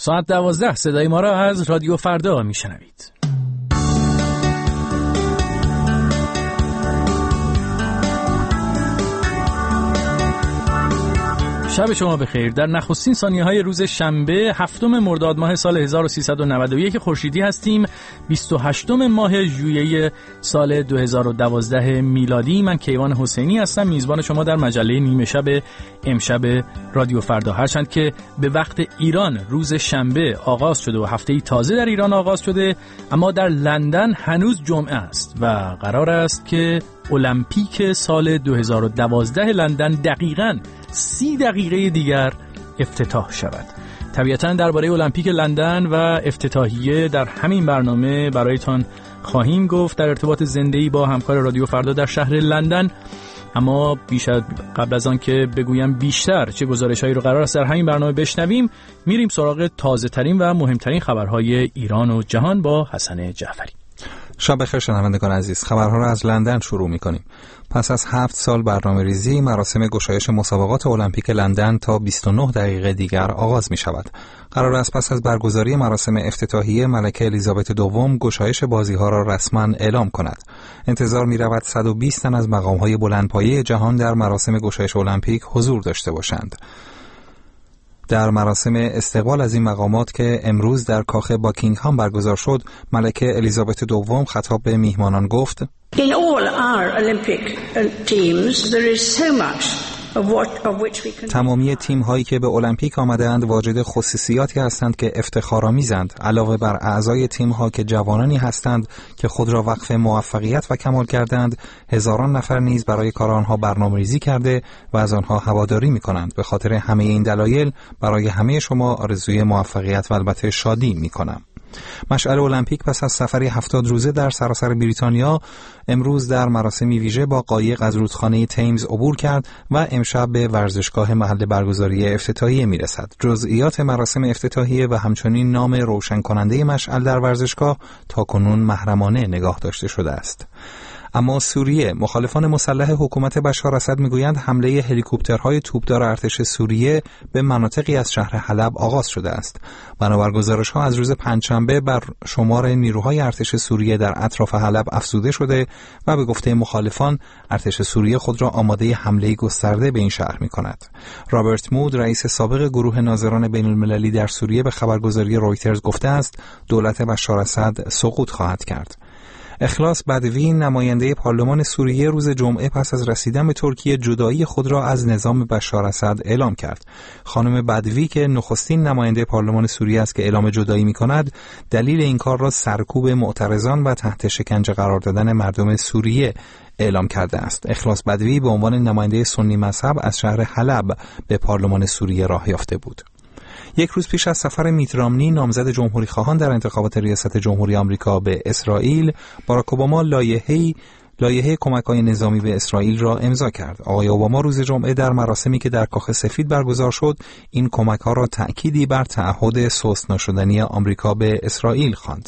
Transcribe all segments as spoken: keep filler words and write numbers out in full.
ساعت دوازده صدای ما را از رادیو فردا میشنوید. شب شما بخیر. در نخستین ثانیه‌های روز شنبه هفتم مرداد ماه سال هزار و سیصد و نود و یک خورشیدی هستیم. بیست و هشتم ماه ژوئیه سال دو هزار و دوازده میلادی. من کیوان حسینی هستم، میزبان شما در مجله نیمه شب امشب رادیو فردا. هرچند که به وقت ایران روز شنبه آغاز شده و هفته‌ای تازه در ایران آغاز شده، اما در لندن هنوز جمعه است و قرار است که المپیک سال دو هزار و دوازده لندن دقیقاً سی دقیقه دیگر افتتاح شود. طبیعتاً درباره المپیک لندن و افتتاحیه در همین برنامه برایتان خواهیم گفت در ارتباط زنده‌ای با همکار رادیو فردا در شهر لندن. اما بیش از قبل از آن که بگویم بیشتر چه گزارش‌هایی رو قرار است در همین برنامه بشنویم، میریم سراغ تازه‌ترین و مهمترین خبرهای ایران و جهان با حسن جعفری. شب بخیر شنوندگان عزیز. خبرها را از لندن شروع می‌کنیم. پس از هفت سال برنامه‌ریزی، مراسم گشایش مسابقات المپیک لندن تا بیست و نه دقیقه دیگر آغاز می‌شود. قرار است پس از برگزاری مراسم افتتاحیه ملکه الیزابت دوم گشایش بازی‌ها را رسما اعلام کند. انتظار می‌رود صد و بیست تن از مقام‌های بلندپایه جهان در مراسم گشایش المپیک حضور داشته باشند. در مراسم استقبال از این مقامات که امروز در کاخ باکینگهام برگزار شد، ملکه الیزابت دوم خطاب به میهمانان گفت: In all our Olympic teams there is so much of what of which we can تمامی تیم هایی که به المپیک آمده‌اند واجد خصوصیاتی هستند که افتخارآمیزند. علاوه بر اعضای تیم ها که جوانانی هستند که خود را وقف موفقیت و کمال کردند، هزاران نفر نیز برای کار آنها برنامه‌ریزی کرده و از آنها هواداری می‌کنند. به خاطر همه این دلایل برای همه شما آرزوی موفقیت و البته شادی می‌کنم. مشعل المپیک پس از سفری هفتاد روزه در سراسر بریتانیا امروز در مراسمی ویژه با قایق از رودخانه تیمز عبور کرد و امشب به ورزشگاه محل برگزاری افتتاحیه میرسد. جزئیات مراسم افتتاحیه و همچنین نام روشن کننده مشعل در ورزشگاه تاکنون محرمانه نگاه داشته شده است. اما سوریه، مخالفان مسلح حکومت بشار اسد میگویند حمله هلیکوپترهای توپدار ارتش سوریه به مناطقی از شهر حلب آغاز شده است. بنابر گزارش‌ها از روز پنجشنبه بر شمار نیروهای ارتش سوریه در اطراف حلب افزوده شده و به گفته مخالفان ارتش سوریه خود را آماده حمله گسترده به این شهر می‌کند. رابرت مود، رئیس سابق گروه ناظران بین‌المللی در سوریه، به خبرگزاری رویترز گفته است دولت بشار اسد سقوط خواهد کرد. اخلاص بدوی، نماینده پارلمان سوریه، روز جمعه پس از رسیدن به ترکیه جدایی خود را از نظام بشار اسد اعلام کرد. خانم بدوی که نخستین نماینده پارلمان سوریه است که اعلام جدایی می‌کند، دلیل این کار را سرکوب معترضان و تحت شکنجه قرار دادن مردم سوریه اعلام کرده است. اخلاص بدوی به عنوان نماینده سنی مذهب از شهر حلب به پارلمان سوریه راه یافته بود. یک روز پیش از سفر میت رامنی، نامزد جمهوری خواهان در انتخابات ریاست جمهوری آمریکا به اسرائیل، باراک اوباما لایحه‌ای لایحه کمک‌های نظامی به اسرائیل را امضا کرد. آقای اوباما روز جمعه در مراسمی که در کاخ سفید برگزار شد، این کمک‌ها را تأکیدی بر تعهد سست نشدنی آمریکا به اسرائیل خواند.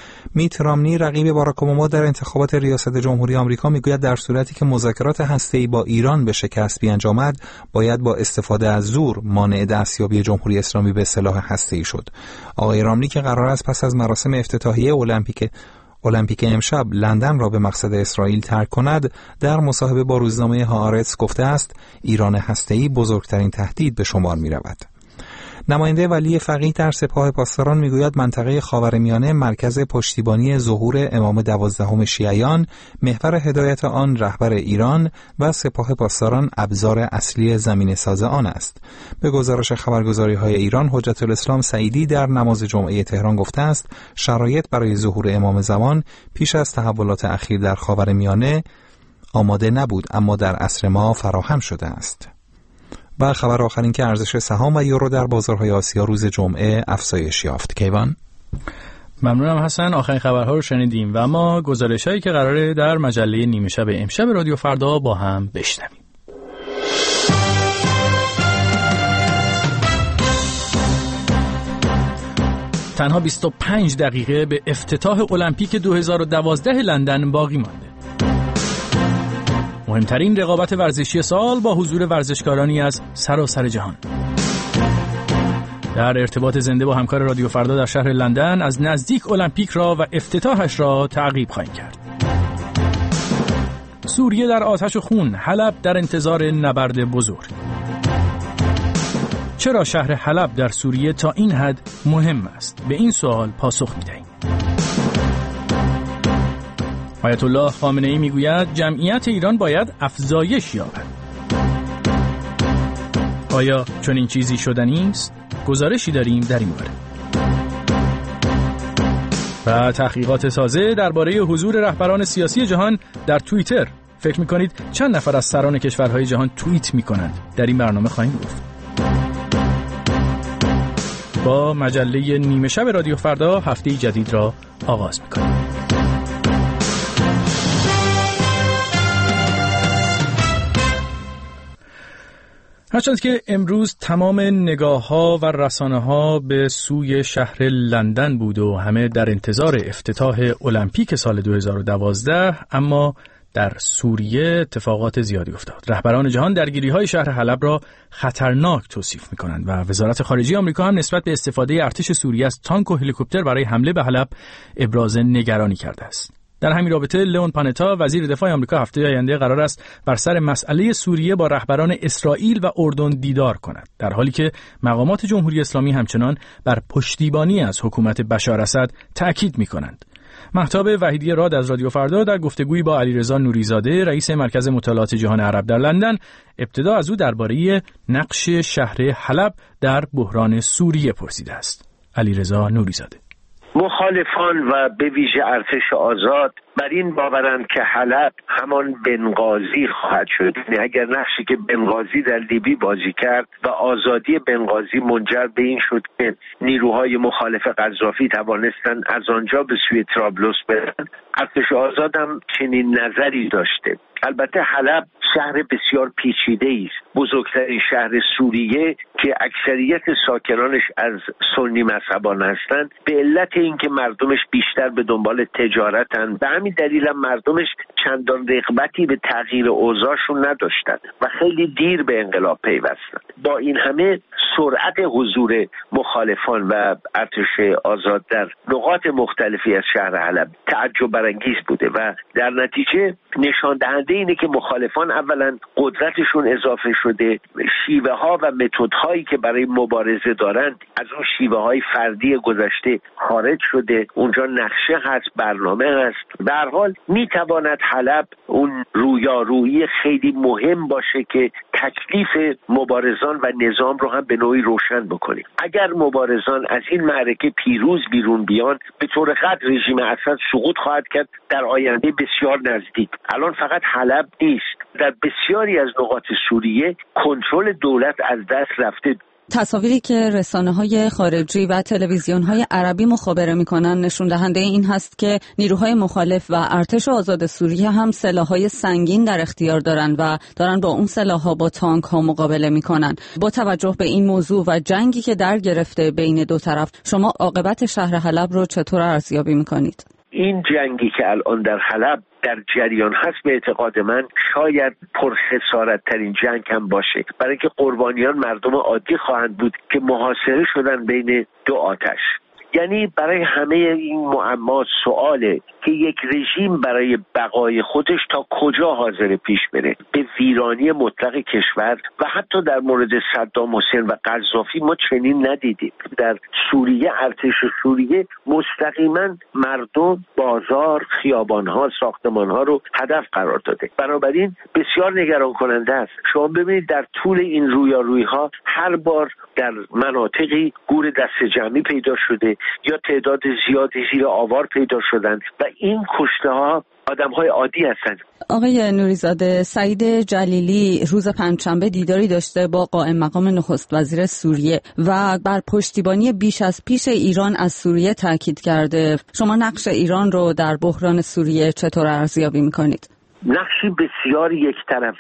میت رامنی، رقیب باراک اوباما در انتخابات ریاست جمهوری آمریکا، میگوید در صورتی که مذاکرات هسته‌ای با ایران به شکست بیانجامد، باید با استفاده از زور مانع دستیابی جمهوری اسلامی به سلاح هسته‌ای شد. آقای رامنی که قرار است پس از مراسم افتتاحیه المپیک المپیک امشب لندن را به مقصد اسرائیل ترک کند، در مصاحبه با روزنامه هآرتس گفته است ایران هسته‌ای بزرگترین تهدید به شمار می‌رود. نماینده ولی فقیه در سپاه پاسداران میگوید منطقه خاورمیانه مرکز پشتیبانی ظهور امام دوازدهم شیعیان، محور هدایت آن رهبر ایران و سپاه پاسداران ابزار اصلی زمینه ساز آن است. به گزارش خبرگزاری‌های ایران، حجت الاسلام سعیدی در نماز جمعه تهران گفته است شرایط برای ظهور امام زمان پیش از تحولات اخیر در خاورمیانه آماده نبود، اما در عصر ما فراهم شده است. و خبر آخر این که ارزش سهام و یورو در بازارهای آسیا روز جمعه افزایش یافت. کیوان؟ ممنونم حسن. آخرین خبرها رو شنیدیم و اما گزارش‌هایی که قراره در مجله نیمه شب امشب رادیو فردا با هم بشنویم. تنها بیست و پنج دقیقه به افتتاح المپیک دو هزار و دوازده لندن باقی مانده. مهمترین رقابت ورزشی سال با حضور ورزشکارانی از سراسر جهان. در ارتباط زنده با همکار رادیو فردا در شهر لندن از نزدیک المپیک را و افتتاحش را تعقیب خواهیم کرد. سوریه در آتش و خون، حلب در انتظار نبرد بزرگ. چرا شهر حلب در سوریه تا این حد مهم است؟ به این سوال پاسخ می‌دهیم. آیت الله خامنه‌ای میگوید جمعیت ایران باید افزایش یابد. آیا چون این چیزی شدنی است؟ گزارشی داریم در این باره. و تحقیقات تازه درباره حضور رهبران سیاسی جهان در توییتر. فکر می‌کنید چند نفر از سران کشورهای جهان توییت می‌کنند؟ در این برنامه خواهیم گفت. با مجله نیمه شب رادیو فردا هفته جدید را آغاز می‌کنیم. هرچند که امروز تمام نگاه‌ها و رسانه‌ها به سوی شهر لندن بود و همه در انتظار افتتاح المپیک سال دو هزار و دوازده، اما در سوریه اتفاقات زیادی افتاد. رهبران جهان درگیری‌های شهر حلب را خطرناک توصیف می‌کنند و وزارت خارجه آمریکا هم نسبت به استفاده ارتش سوریه از تانک و هلیکوپتر برای حمله به حلب ابراز نگرانی کرده است. در همین رابطه لئون پانتا وزیر دفاع آمریکا هفته آینده قرار است بر سر مسئله سوریه با رهبران اسرائیل و اردن دیدار کند، در حالی که مقامات جمهوری اسلامی همچنان بر پشتیبانی از حکومت بشار اسد تأکید می‌کنند. مهتاب وحیدی راد از رادیو فردا در گفتگویی با علیرضا نوریزاده رئیس مرکز مطالعات جهان عرب در لندن ابتدا از او درباره نقش شهر حلب در بحران سوریه پرسیده است. علیرضا نوریزاده: مخالفان و به ویژه ارتش آزاد بر این باورند که حلب همان بنغازی خواهد شد. یعنی اگر نقشی که بنغازی در لیبی بازی کرد و آزادی بنغازی منجر به این شد که نیروهای مخالف قذافی توانستند از آنجا به سوی طرابلس برن، ارتش آزاد هم چنین نظری داشته. البته حلب شهر بسیار پیچیده است، بزرگترین شهر سوریه که اکثریت ساکنانش از سنی مذهبان هستند، به علت اینکه مردمش بیشتر به دنبال تجارتند، به همین دلیل هم مردمش چندان رغبتی به تغییر اوضاعشون نداشتند و خیلی دیر به انقلاب پیوستند. با این همه سرعت حضور مخالفان و ارتش آزاد در نقاط مختلفی از شهر حلب تعجب برانگیز بوده و در نتیجه نشان دهنده اینه که مخالفان اولا قدرتشون اضافه شده، شیوه ها و متد هایی که برای مبارزه دارند از اون شیوه های فردی گذشته خارج شده، اونجا نقشه هست، برنامه هست. به هر حال میتواند حلب اون رویارویی خیلی مهم باشه که تکلیف مبارزان و نظام رو هم به نوعی روشن بکنه. اگر مبارزان از این معرکه پیروز بیرون بیان، به طور قطع رژیم اسد سقوط خواهد کرد در آینده بسیار نزدیک. الان فقط حلب نیست، در بسیاری از نقاط سوریه کنترل دولت از دست رفته. تصاویری که رسانه‌های خارجی و تلویزیون‌های عربی مخابره می‌کنند نشون دهنده این هست که نیروهای مخالف و ارتش آزاد سوریه هم سلاح‌های سنگین در اختیار دارند و دارن با اون سلاح‌ها با تانک‌ها مقابله می‌کنن. با توجه به این موضوع و جنگی که در گرفته بین دو طرف، شما عاقبت شهر حلب رو چطور ارزیابی می‌کنید؟ این جنگی که الان در حلب در جریان هست به اعتقاد من شاید پرخسارت ترین جنگ هم باشه، برای اینکه قربانیان مردم عادی خواهند بود که محاصره شدن بین دو آتش. یعنی برای همه این معما سواله که یک رژیم برای بقای خودش تا کجا حاضر پیش بره، به ویرانی مطلق کشور و حتی در مورد صدام حسین و قذافی ما چنین ندیدیم. در سوریه ارتش سوریه مستقیما مردم، بازار، خیابانها، ساختمانها رو هدف قرار داده. بنابراین بسیار نگران کننده است. شما ببینید در طول این رویارویی‌ها هر بار در مناطقی گور دست جمعی پیدا شده یا تعداد زیادی زیر آوار پیدا شدند و این کشته ها آدم‌های عادی هستند. آقای نوریزاده، سعید جلیلی روز پنجشنبه دیداری داشته با قائم مقام نخست وزیر سوریه و بر پشتیبانی بیش از پیش ایران از سوریه تاکید کرده. شما نقش ایران رو در بحران سوریه چطور ارزیابی می‌کنید؟ نقشی بسیار یک طرفه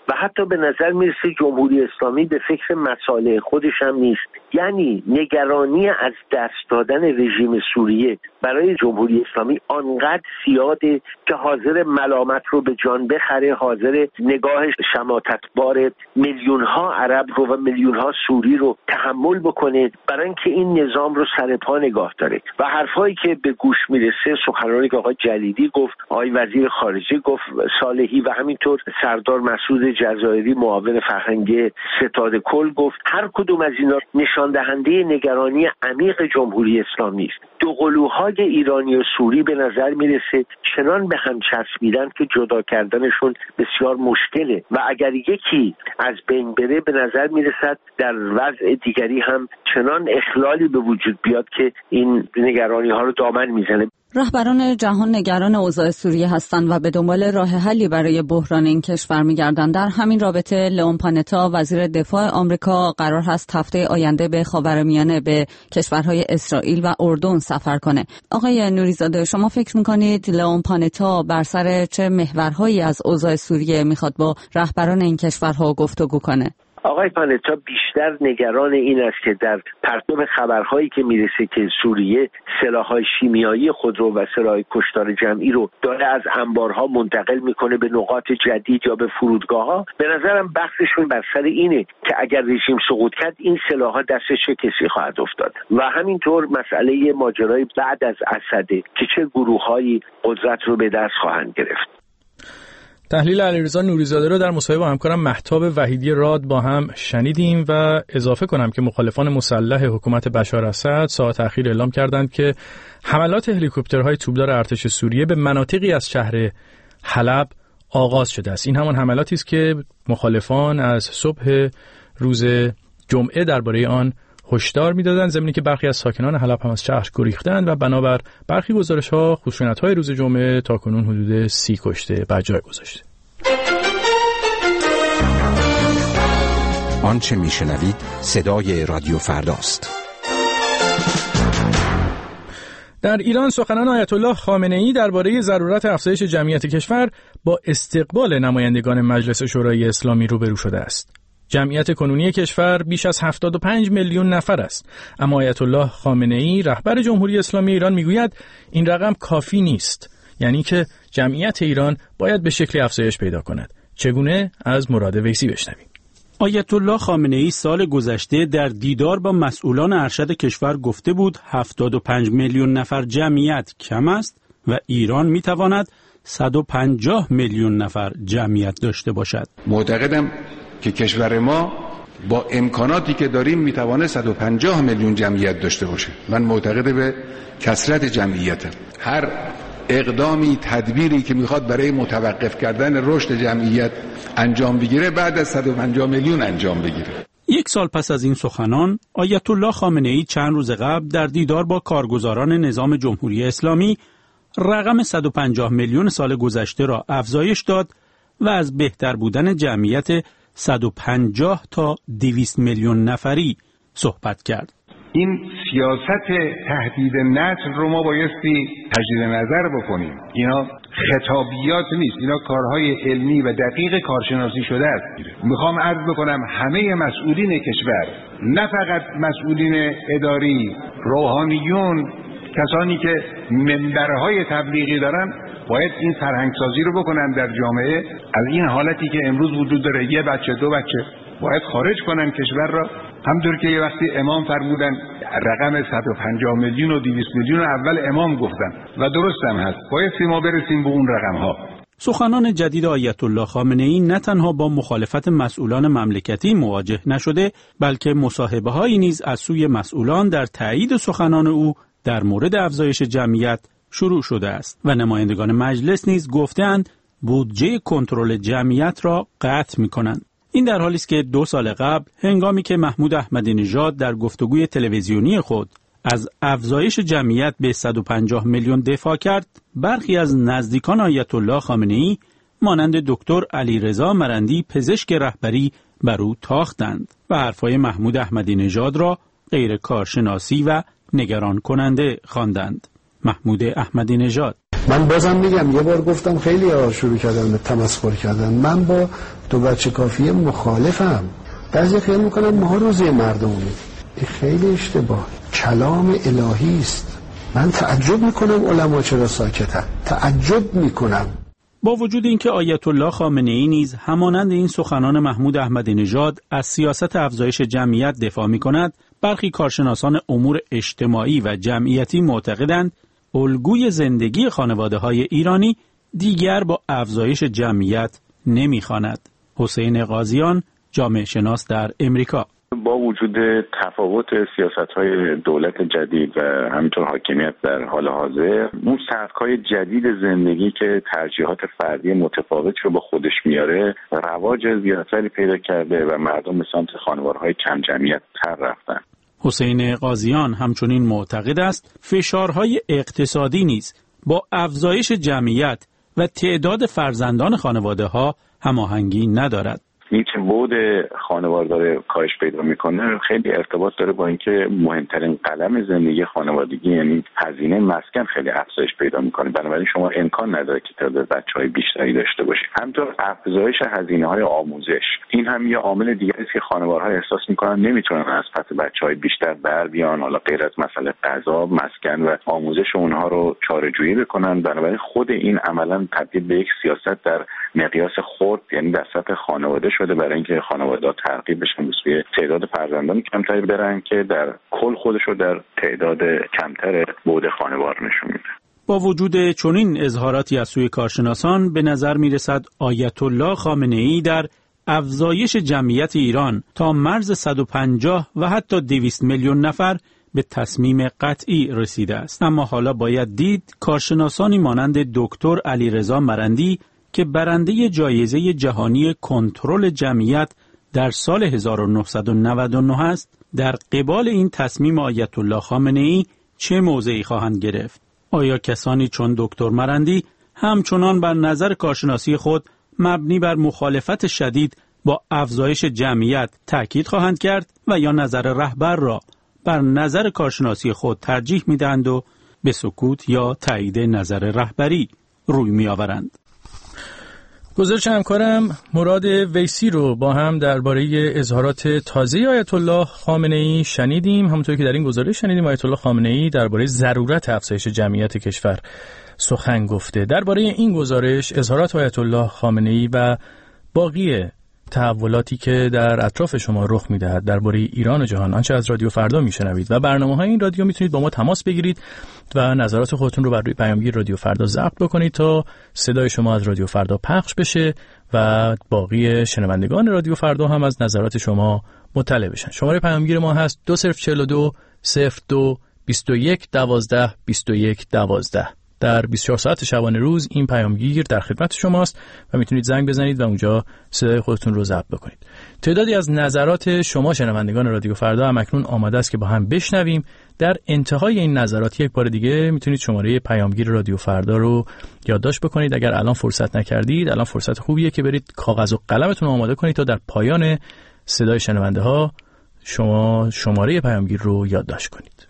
و حتی به نظر میرسه جمهوری اسلامی به فکر مصالح خودش هم نیست. یعنی نگرانی از دست دادن رژیم سوریه برای جمهوری اسلامی آنقدر زیاده که حاضر ملامت رو به جان بخره، حاضر نگاه شماتتبار میلیون ها عرب رو و میلیون ها سوری رو تحمل بکنه برای اینکه این نظام رو سر پا نگاه داره. و حرفایی که به گوش میرسه، سخنرانی که آقای جلیلی گفت، آقای وزیر خارجه گفت، صالحی و همینطور سردار مسعود جزایری معاون فرهنگی ستاد کل گفت، هر کدوم از اینا نشان دهنده نگرانی عمیق جمهوری اسلامی است. دو قلوهای ایرانی و سوری به نظر میرسه چنان به هم چسبیدن که جدا کردنشون بسیار مشکله و اگر یکی از بین بره به نظر میرسد در وضع دیگری هم چنان اخلالی به وجود بیاد که این نگرانی ها رو دامن میزنه. رهبران جهان نگران اوضاع سوریه هستند و به دنبال راه حلی برای بحران این کشور می‌گردند. در همین رابطه لئون پانتا وزیر دفاع آمریکا قرار هست هفته آینده به خاورمیانه به کشورهای اسرائیل و اردن سفر کنه. آقای نوری‌زاده، شما فکر می‌کنید لئون پانتا بر سر چه محورهایی از اوضاع سوریه می‌خواد با رهبران این کشورها گفتگو کنه؟ آقای پانتا بیشتر نگران این است که در پرتو خبرهایی که میرسه که سوریه سلاح‌های شیمیایی خود رو و سلاح کشتار جمعی رو داره از انبارها منتقل میکنه به نقاط جدید یا به فرودگاه‌ها، به نظرم بحثشون بر سر اینه که اگر رژیم سقوط کرد این سلاح‌ها دست چه کسی خواهد افتاد و همینطور مسئله ماجرای بعد از اسده که چه گروه‌هایی قدرت رو به دست خواهند گرفت. تحلیل علیرضا نوری‌زاده رو در مصاحبه با همکارم مهتاب وحیدی راد با هم شنیدیم و اضافه کنم که مخالفان مسلح حکومت بشار اسد ساعات اخیر اعلام کردند که حملات هلیکوپترهای توپدار ارتش سوریه به مناطقی از شهر حلب آغاز شده است. این همان حملاتی است که مخالفان از صبح روز جمعه درباره آن هشدار می‌دادند، ضمن که برخی از ساکنان حلب هم از شهر گریختند و بنابر برخی گزارش‌ها خشونت‌های روز جمعه تاکنون حدود سی کشته بر جای گذاشته. آنچه می‌شنوید صدای رادیو فرداست. در ایران سخنان آیت الله خامنه‌ای درباره ضرورت افزایش جمعیت کشور با استقبال نمایندگان مجلس شورای اسلامی روبرو شده است. جمعیت کنونی کشور بیش از هفتاد و پنج میلیون نفر است، اما آیت الله خامنه‌ای رهبر جمهوری اسلامی ایران میگوید این رقم کافی نیست، یعنی که جمعیت ایران باید به شکلی افزایش پیدا کند. چگونه؟ از مراد ویسی بشنویم. آیت الله خامنه‌ای سال گذشته در دیدار با مسئولان ارشد کشور گفته بود هفتاد و پنج میلیون نفر جمعیت کم است و ایران میتواند صد و پنجاه میلیون نفر جمعیت داشته باشد. معتقدم که کشور ما با امکاناتی که داریم میتوانه صد و پنجاه میلیون جمعیت داشته باشه. من معتقد به کثرت جمعیتم. هر اقدامی، تدبیری که میخواد برای متوقف کردن رشد جمعیت انجام بگیره بعد از صد و پنجاه میلیون انجام بگیره. یک سال پس از این سخنان، آیت الله خامنه‌ای چند روز قبل در دیدار با کارگزاران نظام جمهوری اسلامی رقم صد و پنجاه میلیون سال گذشته را افزایش داد و از بهتر بودن جمعیت صد و پنجاه تا دویست میلیون نفری صحبت کرد. این سیاست تهدید نسل رو ما بایستی تجدید نظر بکنیم. اینا خطابیات نیست، اینا کارهای علمی و دقیق کارشناسی شده است. میخوام عرض بکنم همه مسئولین کشور، نه فقط مسئولین اداری، روحانیون، کسانی که منبرهای تبلیغی دارن، باید این فرهنگسازی رو بکنن در جامعه. از این حالتی که امروز وجود داره، یه بچه دو بچه، باید خارج کنن کشور را. همطور که یه وقتی امام فرمودن رقم صد و پنجاه میلیون و دویست میلیون اول امام گفتن و درست هم هست، باید ما برسیم به اون رقم ها. سخنان جدید آیت الله خامنه‌ای نه تنها با مخالفت مسئولان مملکتی مواجه نشده، بلکه مصاحبه هایی نیز از سوی مسئولان در تایید سخنان او در مورد افزایش جمعیت شروع شده است و نمایندگان مجلس نیز گفتند بودجه کنترل جمعیت را قطع می‌کنند. این در حالی است که دو سال قبل هنگامی که محمود احمدی نژاد در گفتگوی تلویزیونی خود از افزایش جمعیت به صد و پنجاه میلیون دفاع کرد، برخی از نزدیکان آیت الله خامنه‌ای مانند دکتر علیرضا مرندی پزشک رهبری بر او تاختند و حرفهای محمود احمدی نژاد را غیر کارشناسی و نگران کننده خواندند. محمود احمدی نژاد: من بازم میگم، یه بار گفتم خیلی ها شروع کردن به تمسخر کردن، من با دو بچه کافیه مخالفم. بعضی خیال میکنن ما روزی مردمونی. این خیلی اشتباه، کلام الهی است. من تعجب میکنم علما چرا ساکتن، تعجب میکنم. با وجود اینکه آیت الله خامنه ای نیز همانند این سخنان محمود احمدی نژاد از سیاست افزایش جمعیت دفاع می‌کند، برخی کارشناسان امور اجتماعی و جمعیتی معتقدند الگوی زندگی خانواده‌های ایرانی دیگر با افزایش جمعیت نمی‌خواند. حسین قاضیان، جامعه شناس در امریکا: با وجود تفاوت سیاست‌های دولت جدید و همینطور حاکمیت در حال حاضر، اون سبک‌های جدید زندگی که ترجیحات فردی متفاوتی رو با خودش میاره رواج زیادتری پیدا کرده و مردم به سمت خانوارهای کم جمعیت تر رفتن. حسین قاضیان همچنین معتقد است فشارهای اقتصادی نیز با افزایش جمعیت و تعداد فرزندان خانواده‌ها هماهنگی ندارد. این که بود خانوار داره کاهش پیدا میکنه خیلی ارتباط داره با اینکه مهمترین قلم زندگی خانوادگی یعنی هزینه مسکن خیلی افزایش پیدا میکنه. بنابراین شما امکان نداره که تعداد بچهای بیشتری داشته باشید. همینطور افزایش هزینه های آموزش، این هم یه عامل دیگری است که خانوارها احساس میکنن نمیتونن از پس بچهای بیشتر بر بیان، حالا غیر از مسئله غذا، مسکن و آموزش اونها رو چاره‌جویی بکنن. بنابراین خود این عملاً تبدیل به یک سیاست در مقیاس خرد یعنی در سطح خانواده شده، برای اینکه خانواده‌ها ترغیب بشن به تعداد فرزندان کمتری برن که در کل خودش رو در تعداد کمتر بود خانوار نشون میده. با وجود چنین اظهاراتی از سوی کارشناسان به نظر میرسد آیت الله خامنه ای در افزایش جمعیت ایران تا مرز صد و پنجاه و حتی دویست میلیون نفر به تصمیم قطعی رسیده است. اما حالا باید دید کارشناسانی مانند دکتر علیرضا مرندی که برنده جایزه جهانی کنترل جمعیت در سال هزار و نهصد و نود و نه است، در قبال این تصمیم آیت الله خامنه ای چه موضعی خواهند گرفت؟ آیا کسانی چون دکتر مرندی همچنان بر نظر کارشناسی خود مبنی بر مخالفت شدید با افزایش جمعیت تأکید خواهند کرد و یا نظر رهبر را بر نظر کارشناسی خود ترجیح می‌دهند و به سکوت یا تایید نظر رهبری روی می‌آورند؟ گزارش همکارم مراد ویسی رو با هم درباره اظهارات تازه آیت الله خامنه ای شنیدیم. همونطور که در این گزارش شنیدیم آیت الله خامنه ای درباره ضرورت افزایش جمعیت کشور سخن گفته. درباره این گزارش، اظهارات آیت الله خامنه ای و باقی تحولاتی که در اطراف شما رخ میدهد درباره ایران و جهان، آنچه از رادیو فردا میشنوید و برنامه‌های این رادیو، میتونید با ما تماس بگیرید و نظرات خودتون رو بر روی پیامگیر رادیو فردا ضبط بکنید تا صدای شما از رادیو فردا پخش بشه و باقی شنوندگان رادیو فردا هم از نظرات شما مطلع بشن. شماره پیامگیر ما هست دو صفر چهل و دو صفر دو بیست و یک دوازده بیست و یک دوازده. در بیست و چهار ساعت شبانه روز این پیامگیر در خدمت شماست و میتونید زنگ بزنید و اونجا صدای خودتون رو ضبط بکنید. تعدادی از نظرات شما شنوندگان رادیو فردا هم اکنون آماده است که با هم بشنویم. در انتهای این نظرات یک بار دیگه میتونید شماره پیامگیر رادیو فردا رو یادداشت بکنید. اگر الان فرصت نکردید، الان فرصت خوبیه که برید کاغذ و قلمتون رو آماده کنید تا در پایان صدای شنونده ها شما شماره پیامگیر رو یادداشت کنید.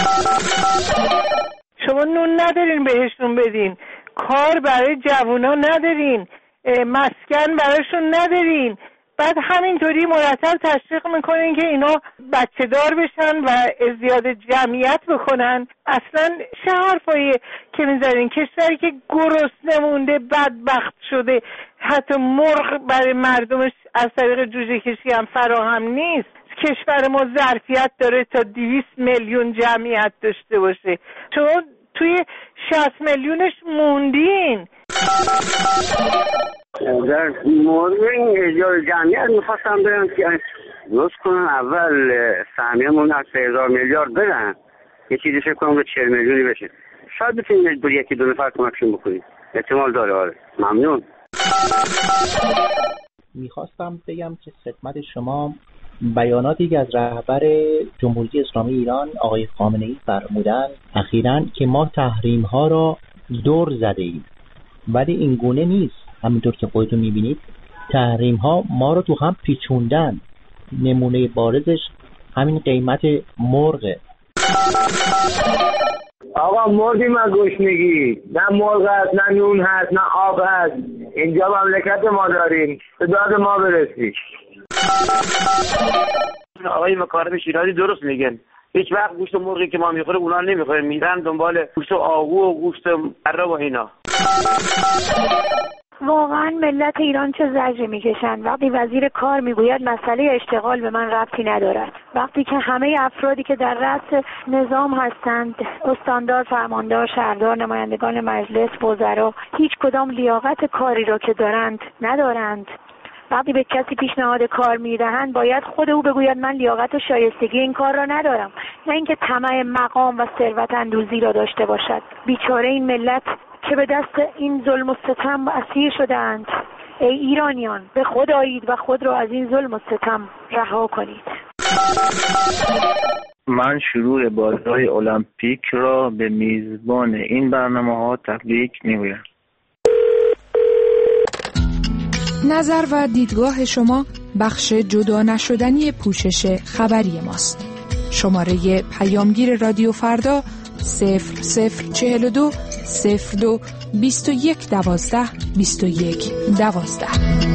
شما نون ندارین بهشون بدین، کار برای جوونا ندارین، مسکن براشون ندارین، بعد همینطوری مرتب تشویق میکنین که اینا بچه دار بشن و ازدیاد جمعیت بکنن. اصلا چه حرفاییه که میذارین؟ کشوری که گرسنه مونده، بدبخت شده، حتی مرغ برای مردمش از طریق جوجه کشی هم فراهم نیست. کشور ما ظرفیت داره تا دویست میلیون جمعیت داشته باشه، شما توی شصت میلیونش موندین. در مورد این ازدیاد جمعیت میخواستم برم که درست کنن اول سهمیه‌مون از سه هزار میلیارد بدن، یه چیزی فکر کنم به چهل میلیونی بشه. شاید بتونید دو یکی دو نفر کمکشون بکنید، احتمال داره. آره ممنون. میخواستم بگم که خدمت شما بیاناتی که از رهبر جمهوری اسلامی ایران آقای خامنه ای فرمودند اخیراً که ما تحریم ها را دور زده ایم، ولی این گونه نیست. همینطور که خودتون میبینید تحریم ها ما رو تو هم پیچوندن. نمونه بارزش همین قیمت مرغه. آقا مردیم از گشنگی، نه مرغ هست، نه نون هست، نه آب هست. اینجا مملکت ما داریم، به داد ما برسید. آقای مکارم شیرازی درست میگن، هیچ وقت گوشت مرغی که ما میخوریم اونا نمیخوریم، میرن دنبال گوشت آهو و گوشت اره و اینا. واقعا ملت ایران چه زجری میکشند وقتی وزیر کار میگوید مسئله اشتغال به من ربطی ندارد، وقتی که همه افرادی که در رأس نظام هستند، استاندار، فرماندار، شهردار، نمایندگان مجلس، وزرا، هیچ کدام لیاقت کاری را که دارند ندارند. وقتی به کسی پیشنهاد کار میدهند باید خود او بگوید من لیاقت و شایستگی این کار را ندارم، نه اینکه طمع مقام و ثروت اندوزی را داشته باشد. بیچاره این ملت که به دست این ظلم و ستم اسیر شده‌اند. ای ایرانیان به خود آیید و خود را از این ظلم و ستم رها کنید. من شروع بازی‌های المپیک را به میزبان این برنامه‌ها تبریک می‌گویم. نظر و دیدگاه شما بخش جدا نشدنی پوشش خبری ماست. شماره پیامگیر رادیو فردا صفر صفر چهل و دو صفر دو بیست و یک دوازده بیست و یک دوازده.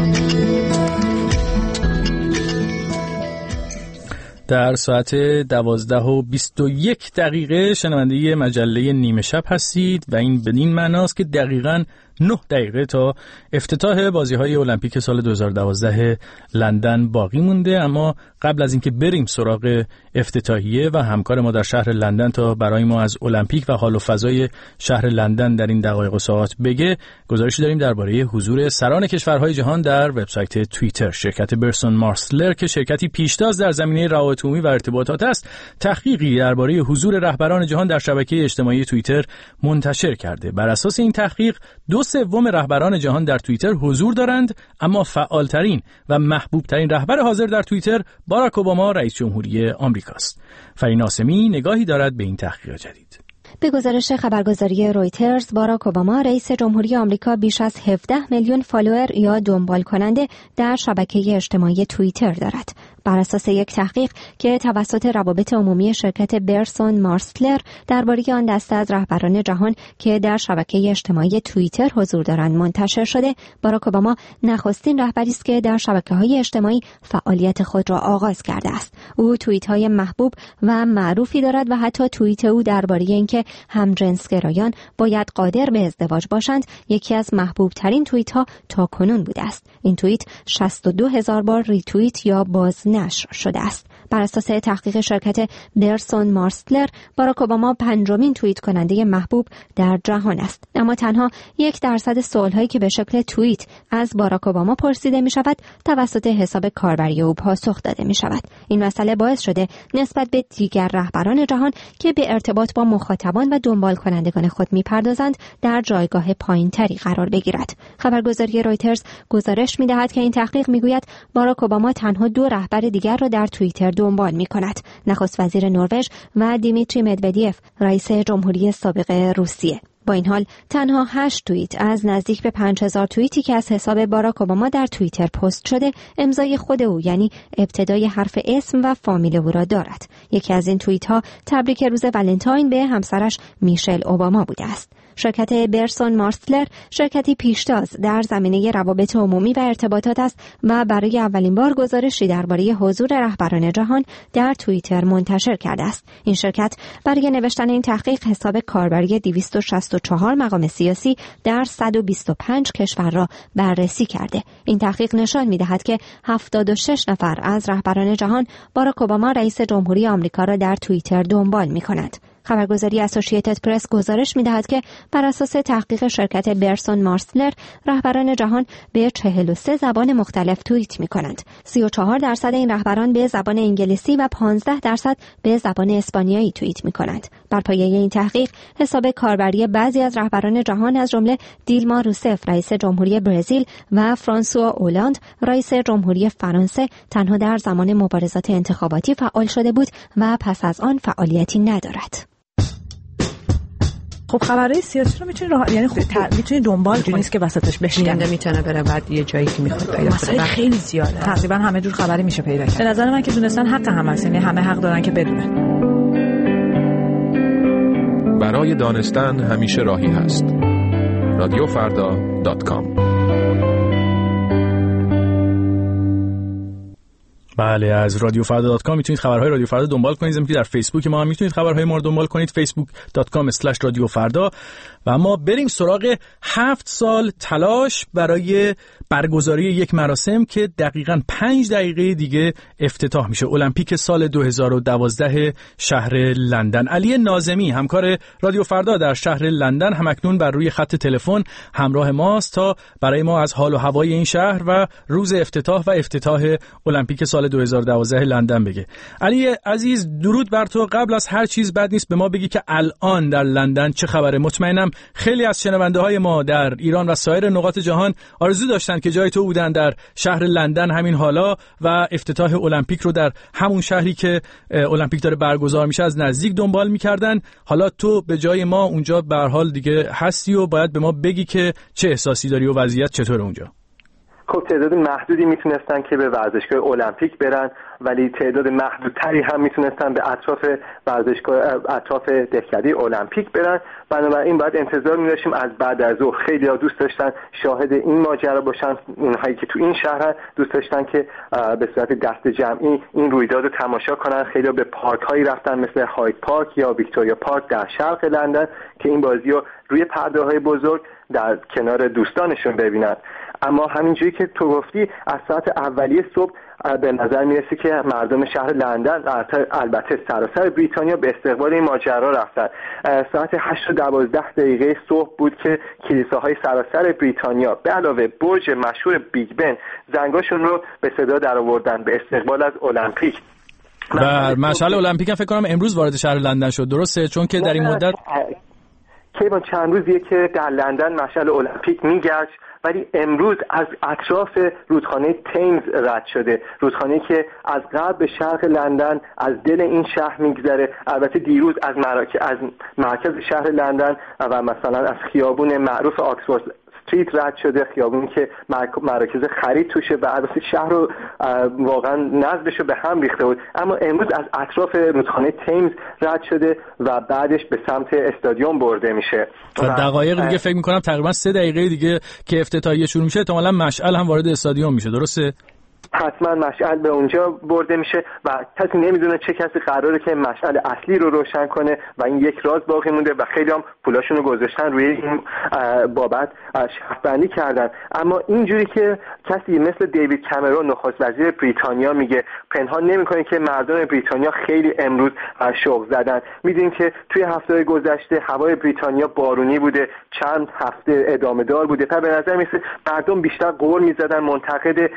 در ساعت دوازده و بیست و یک دقیقه شنونده مجله نیمه شب هستید و این بدین معناست که دقیقاً نه دقیقه تا افتتاح بازی‌های المپیک سال دو هزار و دوازده لندن باقی مونده. اما قبل از اینکه بریم سراغ افتتاحیه و همکار ما در شهر لندن تا برای ما از المپیک و حال و فضای شهر لندن در این دقایق و ساعات بگه، گزارشی داریم درباره حضور سران کشورهای جهان در وبسایت توییتر. شرکت برسون مارستلر که شرکتی پیشتاز در زمینه روابط عمومی و ارتباطات است، تحقیقی درباره حضور رهبران جهان در شبکه اجتماعی توییتر منتشر کرده. بر اساس این تحقیق دو سوم رهبران جهان در توییتر حضور دارند، اما فعالترین و محبوبترین رهبر حاضر در توییتر باراک اوباما رئیس جمهوری آمریکاست. فرین آسمی نگاهی دارد به این تحقیق جدید. به گزارش خبرگزاری رویترز، باراک اوباما رئیس جمهوری آمریکا بیش از هفده میلیون فالوور یا دنبال کننده در شبکه اجتماعی توییتر دارد. بر اساس یک تحقیق که توسط روابط عمومی شرکت برسون مارستلر درباره آن دسته از رهبران جهان که در شبکه اجتماعی توییتر حضور دارند منتشر شده، باراک اوباما نخستین رهبری است که در شبکه‌های اجتماعی فعالیت خود را آغاز کرده است. او توییت‌های محبوب و معروفی دارد و حتی توییت او درباره اینکه همجنسگرایان باید قادر به ازدواج باشند یکی از محبوب‌ترین توییت‌ها تاکنون بوده است. این توییت شصت و دو هزار بار ریتوییت یا باز نشر شده است. بر اساس تحقیق شرکت برسون مارستلر، باراک اوباما پنجمین توییت کننده محبوب در جهان است. اما تنها یک درصد سوال‌هایی که به شکل توییت از باراک اوباما پرسیده می شود توسط حساب کاربری او پاسخ داده می شود. این مسئله باعث شده نسبت به دیگر رهبران جهان که به ارتباط با مخاطبان و دنبال کنندگان خود می پردازند در جایگاه پایین‌تری قرار بگیرد. خبرگزاری رویترز گزارش می دهد که این تحقیق می گوید باراک اوباما تنها دو رهبر دیگر را در توییتر دنبال می کند: نخست وزیر نروژ و دیمیتری مدودیف رئیس جمهوری سابق روسیه. با این حال تنها هشت توییت از نزدیک به پنج هزار توییتی که از حساب باراک اوباما در توییتر پست شده امضای خود او یعنی ابتدای حرف اسم و فامیل او را دارد. یکی از این توییت ها تبریک روز ولنتاین به همسرش میشل اوباما بوده است. شرکت برسون مارستلر شرکتی پیشتاز در زمینه روابط عمومی و ارتباطات است و برای اولین بار گزارشی درباره حضور رهبران جهان در توییتر منتشر کرده است. این شرکت برای نوشتن این تحقیق حساب کاربری دویست و شصت و چهار مقام سیاسی در صد و بیست و پنج کشور را بررسی کرده. این تحقیق نشان می‌دهد که هفتاد و شش نفر از رهبران جهان باراک اوباما رئیس جمهوری آمریکا را در توییتر دنبال می‌کنند. خبرگزاری اسوسییتد پرس گزارش می‌دهد که بر اساس تحقیق شرکت برسون مارستلر رهبران جهان به چهل و سه زبان مختلف توییت می‌کنند. سی و چهار درصد این رهبران به زبان انگلیسی و پانزده درصد به زبان اسپانیایی توییت می‌کنند. بر پایه این تحقیق حساب کاربری بعضی از رهبران جهان از جمله دیلما روسف رئیس جمهوری برزیل و فرانسوا اولاند رئیس جمهوری فرانسه تنها در زمان مبارزات انتخاباتی فعال شده بود و پس از آن فعالیتی ندارد. خب خبرهای سیاسی رو میتونی راه... یعنی خب ت... میتونی دنبال کنی، نیست که وسطش بشکنه. میتونه بره بعد یه جایی که میخواد پیدا کنه. خیلی زیاده. تقریبا همه جور خبری میشه پیدا کرد. به نظر من که دونستن حق همه است، یعنی همه حق دارن که بدونن. برای دانستن همیشه راهی هست. رادیو فردا دات کام. بله، از رادیو فردا دات کام میتونید خبرهای رادیو فردا دنبال کنید. همینطور در فیسبوک ما هم میتونید خبرهای ما رو دنبال کنید، فیسبوک دات کام اسلش رادیو فردا. و ما بریم سراغ هفت سال تلاش برای برگزاری یک مراسم که دقیقاً پنج دقیقه دیگه افتتاح میشه، المپیک سال دو هزار و دوازده شهر لندن. علی ناظمی همکار رادیو فردا در شهر لندن همکنون بر روی خط تلفن همراه ماست تا برای ما از حال و هوای این شهر و روز افتتاح و افتتاح المپیک سال دو هزار و دوازده لندن بگه. علی عزیز، درود بر تو. قبل از هر چیز بد نیست به ما بگی که الان در لندن چه خبره. مطمئنم خیلی از شنونده های ما در ایران و سایر نقاط جهان آرزو داشتن که جای تو بودن در شهر لندن همین حالا و افتتاح المپیک رو در همون شهری که المپیک داره برگزار میشه از نزدیک دنبال میکردن. حالا تو به جای ما اونجا به هر حال دیگه هستی و باید به ما بگی که چه احساسی داری و وضعیت چطوره اونجا. خب تعداد محدودی میتونستن که به ورزشگاه المپیک برن، ولی تعداد محدودتری هم میتونستن به اطراف ورزشگاه اطراف دهکده المپیک برن. بنابراین باید انتظار می‌داشتیم از بعد از ظهر. خیلی‌ها دوست داشتن شاهد این ماجرا باشن، اونهایی که تو این شهر دوست داشتن که به صورت دست جمعی این رویداد رو تماشا کنن. خیلی‌ها به پارک‌هایی رفتن مثل هاید پارک یا ویکتوریا پارک در شرق لندن که این بازی رو روی پرده‌های بزرگ در کنار دوستانشون ببینن. اما همینجوری که تو گفتی از ساعت اولیه صبح به نظر میرسه که مردم شهر لندن، البته سراسر بریتانیا، به استقبال این ماجرا رفتن. ساعت هشت و دوازده دقیقه صبح بود که کلیساهای سراسر بریتانیا به علاوه برج مشهور بیگ بن زنگاشون رو به صدا در آوردن به استقبال از المپیک. و مشعل المپیک هم فکر کنم امروز وارد شهر لندن شد، درسته؟ چون که در این مدت که با چند روزیه که در لندن مشعل المپیک میگشت، ولی امروز از اطراف رودخانه تیمز رد شده، رودخانه‌ای که از غرب به شرق لندن از دل این شهر میگذره. البته دیروز از مرکز از مرکز شهر لندن و مثلا از خیابون معروف آکسفورد استریت رد شده، خیابونی که مراکز خرید توشه و البته شهر رو واقعا نظمش رو به هم ریخته بود. اما امروز از اطراف رودخانه تیمز رد شده و بعدش به سمت استادیوم برده میشه. و دقایق دیگه فکر میکنم تقریبا سه دقیقه دیگه که افتتاحیه شروع میشه احتمالاً مشعل هم وارد استادیوم میشه، درسته؟ حتما مشعل به اونجا برده میشه و کسی نمیدونه چه کسی قراره که مشعل اصلی رو روشن کنه و این یک راز باقی مونده و خیلی هم پولاشون رو گذاشتن روی این بابت شرط‌بندی کردن. اما اینجوری که کسی مثل دیوید کامرون نخست وزیر بریتانیا میگه پنهان نمیکنه که مردم بریتانیا خیلی امروز شوق زدن. میدونیم که توی هفته‌های گذشته هوای بریتانیا بارونی بوده، چند هفته ادامه دار بوده و به نظر میسه مردم بیشتر قور میزدن، منتقد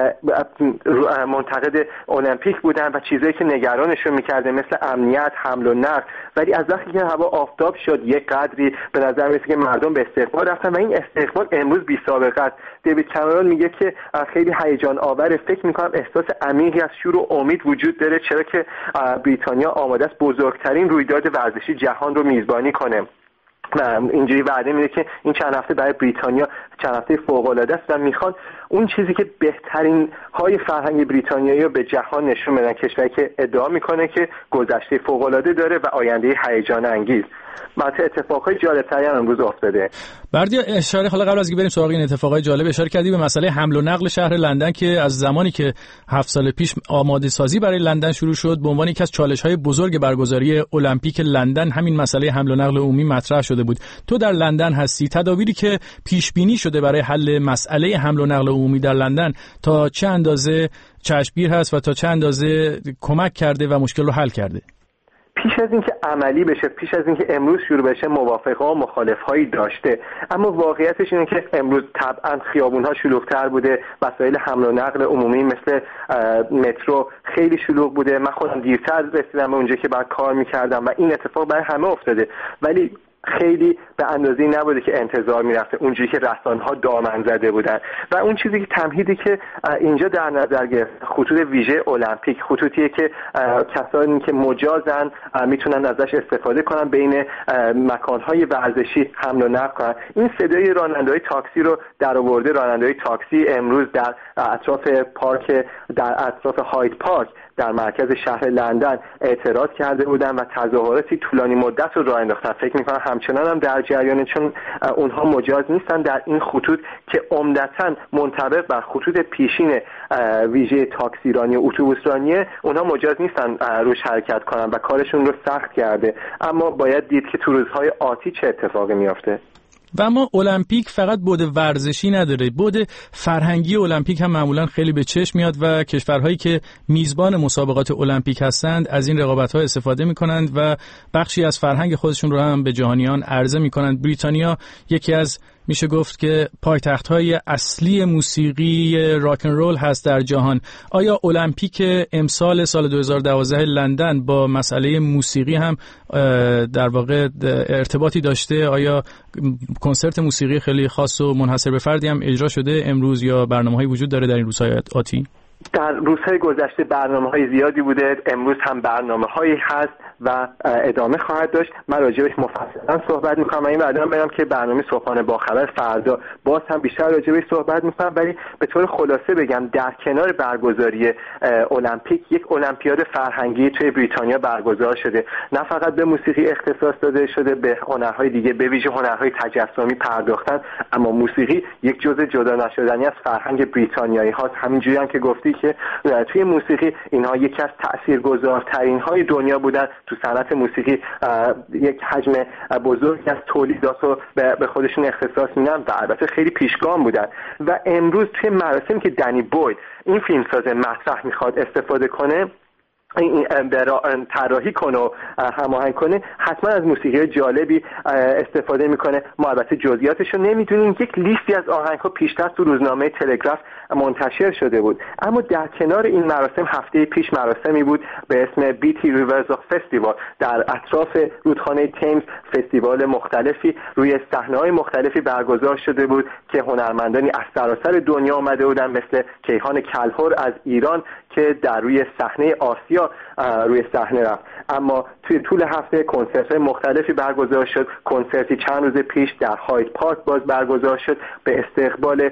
منتقد المپیک بودن و چیزایی که نگرانشون میکرده مثل امنیت، حمل و نقل. ولی از وقتی که هوا آفتاب شد یک قدری به نظر میسه که مردم به استقبال رفتن و این استقبال امروز بی سابقه است. دیوید کامرون میگه که خیلی هیجان آوره، فکر میکنم احساس عمیقی از شور و امید وجود داره، چرا که بریتانیا آماده است بزرگترین رویداد ورزشی جهان رو میزبانی کنه. اینجوری وعده میده که این چند هفته برای بریتانیا چند هفته فوق‌العاده است و میخوان اون چیزی که بهترین های فرهنگ بریتانیایی رو به جهان نشون بدن، کشوری که ادعا میکنه که گذشته فوق‌العاده داره و آینده هیجان انگیز. البته اتفاقای جالب‌تری هم امروز افتاده. بردیا اشاره حالا قبل از اینکه بریم سراغ این اتفاقای جالب اشاره کردی به مسئله حمل و نقل شهر لندن که از زمانی که هفت سال پیش آماده سازی برای لندن شروع شد به عنوان یکی از چالش‌های بزرگ برگزاری المپیک لندن همین مسئله حمل و نقل عمومی مطرح شده بود. تو در لندن هستی، تدابیری که پیش بینی شده برای حل مسئله حمل و نقل عمومی در لندن تا چه اندازه چشمگیر هست و تا چه اندازه کمک کرده و مشکل رو حل کرده؟ پیش از اینکه عملی بشه، پیش از اینکه امروز شروع بشه، موافقه و مخالفهایی داشته، اما واقعیتش اینه که امروز طبعا خیابون‌ها شلوغ‌تر بوده، وسایل حمل و نقل عمومی مثل مترو خیلی شلوغ بوده. من خودم دیرتر رسیدم به اونجا که بعد کار می‌کردم و این اتفاق برای همه افتاده، ولی خیلی به اندازه‌ای نبوده که انتظار می‌رفته، اونجوری که رسانه‌ها دامن زده بودن. و اون چیزی که تمهیدی که اینجا در نظر گرفت خطوط ویژه المپیک، خطوطیه که کسانی که مجازن میتونن ازش استفاده کنن، بین مکان‌های ورزشی حمل و نقل کنن. این صدای راننده‌های تاکسی رو در آورده. راننده‌های تاکسی امروز در اطراف پارک در اطراف هاید پارک در مرکز شهر لندن اعتراض کرده بودن و تظاهراتی طولانی مدت رو راه انداختن. فکر می‌کنم همچنان هم در جریانه، چون اونها مجاز نیستن در این خطوط که عمدتاً منطبق بر خطوط پیشین ویژه تاکسیرانی و اتوبوسرانیه، اونها مجاز نیستن روش حرکت کنن و کارشون رو سخت کرده. اما باید دید که تو روزهای آتی چه اتفاقی میافته. و اما المپیک فقط بعد ورزشی نداره، بعد فرهنگی المپیک هم معمولا خیلی به چشم میاد و کشورهایی که میزبان مسابقات المپیک هستند از این رقابت‌ها استفاده میکنند و بخشی از فرهنگ خودشون رو هم به جهانیان عرضه میکنند. بریتانیا یکی از میشه گفت که پایتخت‌های اصلی موسیقی راک ان رول هست در جهان. آیا المپیک امسال سال دو هزار و دوازده لندن با مسئله موسیقی هم در واقع ارتباطی داشته؟ آیا کنسرت موسیقی خیلی خاص و منحصر به فردی هم اجرا شده امروز یا برنامه‌هایی وجود داره در این روزهای آتی؟ در روزهای گذشته برنامه‌های زیادی بوده، امروز هم برنامه‌هایی هست و ادامه خواهد داشت. من راجبش مفصلا صحبت می‌کنم. این بعداً برام که برنامه صبحانه با خبر فردا باز هم بیشتر راجبش صحبت می‌کنم، ولی به طور خلاصه بگم در کنار برگزاری المپیک یک المپیاد فرهنگی توی بریتانیا برگزار شده. نه فقط به موسیقی اختصاص داده شده، به هنرهای دیگه به ویژه هنرهای تجسمی پرداختن، اما موسیقی یک جزء جدا نشدنی از فرهنگ بریتانیایی هاست. همینجوری هم که گفتی که توی موسیقی اینها یکی از تاثیرگذارترین های دنیا بودن. تو صنعت موسیقی یک حجم بزرگی از تولیدات رو به خودشون اختصاص میدن و البته خیلی پیشگام بودن. و امروز توی مراسمی که دنی بویل این فیلمساز مطرح میخواد استفاده کنه، این طراحی کنه و هماهنگ کنه، حتما از موسیقی جالبی استفاده میکنه. ما البته جزئیاتش رو نمیدونیم. یک لیستی از آهنگ‌ها پیشتر تو روزنامه تلگراف منتشر شده بود. اما در کنار این مراسم هفته پیش مراسمی بود به اسم بیتی ریورز آف فستیوال. در اطراف رودخانه تیمز فستیوال مختلفی روی صحنه‌های مختلفی برگزار شده بود که هنرمندانی از سراسر دنیا آمده بودن، مثل کیهان کلهر از ایران که در روی صحنه آسیا روی صحنه رفت. اما توی طول هفته کنسرت‌های مختلفی برگزار شد. کنسرتی چند روز پیش در هاید پارک باز برگزار شد، به استقبال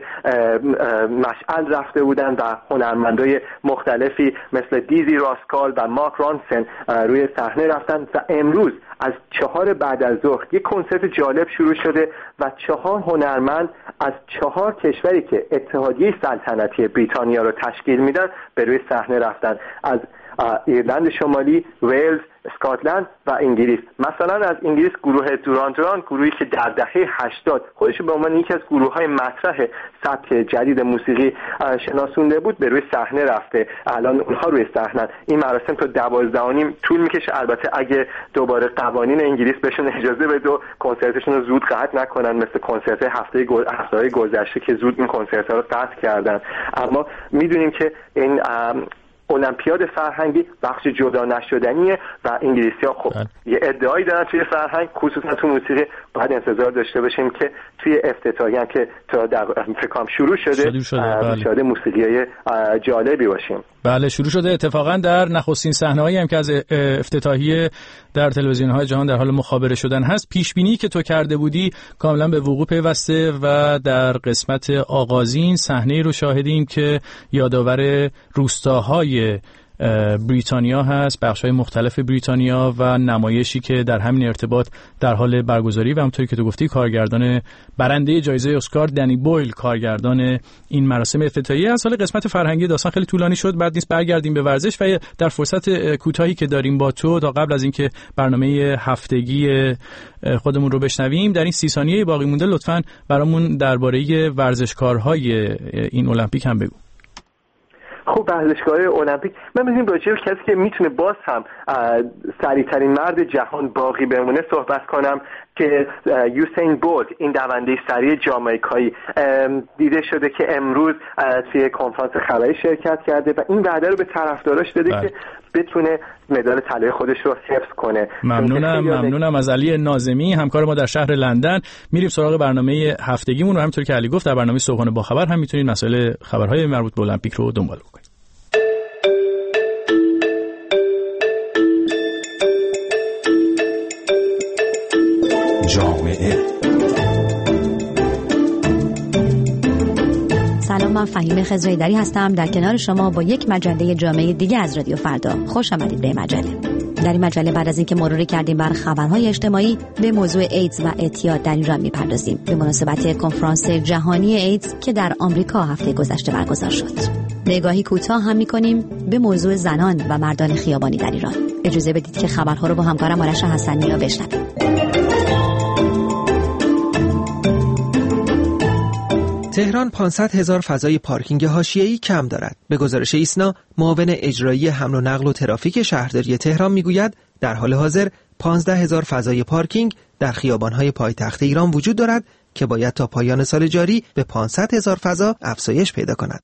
مشعل رفته بودند و هنرمندای مختلفی مثل دیزی راسکال و مارک رانسن روی صحنه رفتند. و امروز از چهار بعد از ظهر یک کنسرت جالب شروع شده و چهار هنرمند از چهار کشوری که اتحادیه سلطنتی بریتانیا رو تشکیل میدن به روی صحنه رفتن، از ایرلند شمالی، ویلز، اسکاتلند و انگلیس. مثلا از انگلیس گروه دوران دوران، گروهی که در دهه هشتاد خودش به عنوان یکی از گروه‌های مطرح سبک جدید موسیقی شناسونده بود به روی صحنه رفته. الان اونها روی صحنه. این مراسم تا دوازده و نیم طول میکشه. البته اگه دوباره قوانین انگلیس بهشون اجازه بده و کنسرتشون رو زود قطع نکنن، مثل کنسرت هفته هفته گذشته که زود این کنسرت‌ها رو قطع کردن. اما میدونیم که این المپیاد فرهنگی بخش جدا نشدنیه و انگلیسی‌ها خب یه ادعایی دارن توی فرهنگ، خصوصا تو موسیقی. باید انتظار داشته باشیم که توی افتتاحیه هم که تا در فکرام شروع شده شروع شده بله. موسیقیای جالبی باشیم. بله شروع شده. اتفاقا در نخستین صحنه‌هایی هم که از افتتاحیه در تلویزیون‌های جهان در حال مخابره شدن هست، پیش بینی که تو کرده بودی کاملا به وقوع پیوسته و در قسمت آغازین صحنه‌ای رو شاهدیم که یادآور روستاهای بریتانیا هست، بخش‌های مختلف بریتانیا، و نمایشی که در همین ارتباط در حال برگزاری و همونطوری که تو گفتی کارگردان برنده جایزه اسکار دنی بویل کارگردان این مراسم افتتاحیه از. حال قسمت فرهنگی داستان خیلی طولانی شد، بعد نیست برگردیم به ورزش و در فرصت کوتاهی که داریم با تو تا قبل از اینکه برنامه هفتگی خودمون رو بشنویم در این سی ثانیه باقی مونده لطفاً برامون درباره ورزشکارهای این المپیک هم بگو. خب ورزشکارهای المپیک، من می‌دونم راجع به کسی که میتونه باز هم سریع‌ترین مرد جهان باقی بمونه صحبت کنم که یوسین بولت، این دونده سریع جامائیکایی، دیده شده که امروز توی کنفرانس خبری شرکت کرده و این وعده رو به طرفداراش داده بله. که بتونه مدال طلای خودش رو حفظ کنه. ممنونم ممنونم از علی ناظمی همکار ما در شهر لندن. میریم سراغ برنامه هفتگیمون و همونطور که علی گفت در برنامه صبحانه با خبر هم میتونید مسائل خبرهای مربوط به المپیک رو دنبال کنید. جامعه سلام، من فهیم خضرایی‌دری هستم در کنار شما با یک مجله جامعه دیگه از رادیو فردا. خوش آمدید به مجله. در این مجله بعد از اینکه مروری کردیم بر خبرهای اجتماعی به موضوع ایدز و اعتیاد در ایران میپردازیم به مناسبت کنفرانس جهانی ایدز که در آمریکا هفته گذشته برگزار شد. نگاهی کوتاه هم می‌کنیم به موضوع زنان و مردان خیابانی در ایران. اجازه بدید که خبرها رو با همکارم آرش حسنی بشنویم. تهران پانصد هزار فضای پارکینگ حاشیه‌ای کم دارد. به گزارش ایسنا، معاون اجرایی حمل و نقل و ترافیک شهرداری تهران میگوید در حال حاضر پانزده هزار فضای پارکینگ در خیابان‌های پایتخت ایران وجود دارد که باید تا پایان سال جاری به پانصد هزار فضا افزایش پیدا کند.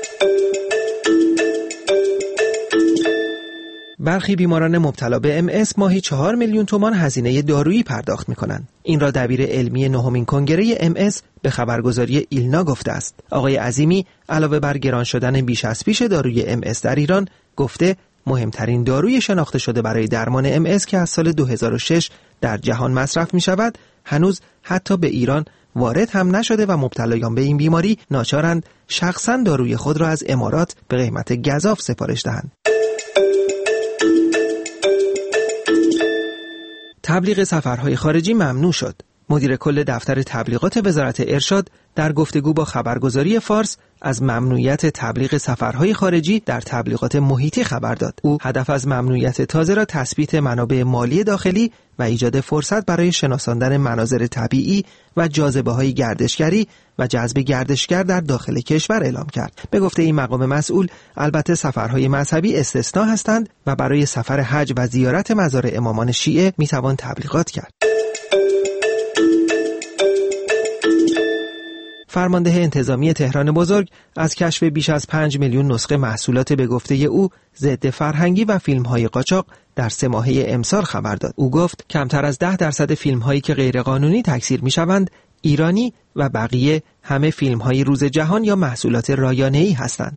برخی بیماران مبتلا به ام اس ماهی چهار میلیون تومان هزینه دارویی پرداخت می‌کنند. این را دبیر علمی نهمین کنگره ام اس به خبرگزاری ایلنا گفته است. آقای عظیمی علاوه بر گران شدن بیش از پیش داروی ام اس در ایران، گفته مهمترین داروی شناخته شده برای درمان ام اس که از سال دو هزار و شش در جهان مصرف می‌شود، هنوز حتی به ایران وارد هم نشده و مبتلایان به این بیماری ناچارند شخصاً داروی خود را از امارات به قیمت گزاف سفارش دهند. تبلیغ سفرهای خارجی ممنوع شد. مدیر کل دفتر تبلیغات وزارت ارشاد در گفتگو با خبرگزاری فارس از ممنوعیت تبلیغ سفرهای خارجی در تبلیغات محیطی خبر داد. او هدف از ممنوعیت تازه را تثبیت منابع مالی داخلی و ایجاد فرصت برای شناساندن مناظر طبیعی و جاذبه‌های گردشگری و جذب گردشگر در داخل کشور اعلام کرد. به گفته این مقام مسئول، البته سفرهای مذهبی استثناء هستند و برای سفر حج و زیارت مزار امامان شیعه میتوان تبلیغات کرد. فرمانده انتظامی تهران بزرگ از کشف بیش از پنج میلیون نسخه محصولات به گفته او ضد فرهنگی و فیلم‌های قاچاق در سه ماهه امسال خبر داد. او گفت کمتر از ده درصد فیلم‌هایی که غیرقانونی تکثیر می‌شوند ایرانی و بقیه همه فیلم‌های روز جهان یا محصولات رایانه‌ای هستند.